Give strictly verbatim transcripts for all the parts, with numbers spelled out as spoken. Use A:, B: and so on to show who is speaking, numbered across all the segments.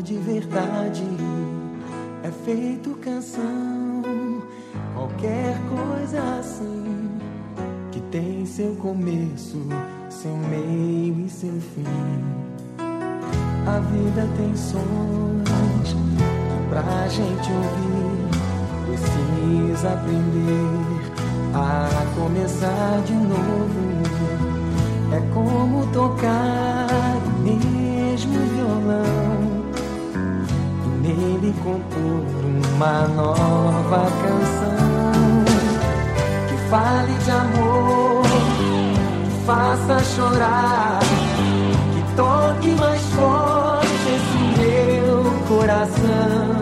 A: de verdade é feito canção. Qualquer coisa assim que tem seu começo, seu meio e seu fim. A vida tem sons que pra gente ouvir precisa aprender a começar de novo. É como tocar o mesmo violão e nele compor uma nova canção que fale de amor, que faça chorar, que toque mais forte esse meu coração.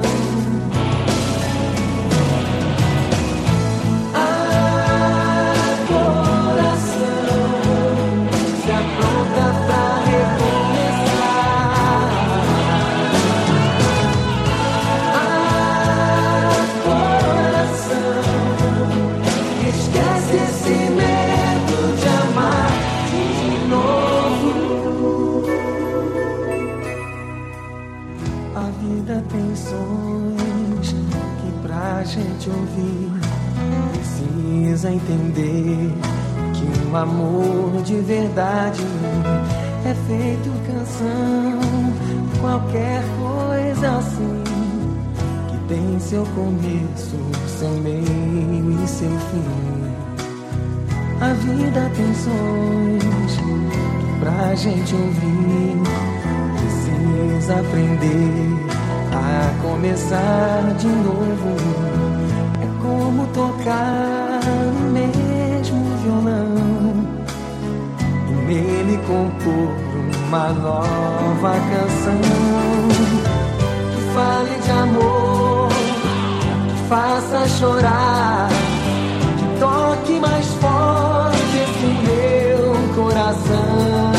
A: Gente ouvir, precisa entender que um amor de verdade é feito canção. Qualquer coisa assim que tem seu começo, seu meio e seu fim. A vida tem sons que pra gente ouvir precisa aprender a começar de novo. É como tocar o mesmo violão e nele compor uma nova canção que fale de amor, que faça chorar, que toque mais forte esse meu coração.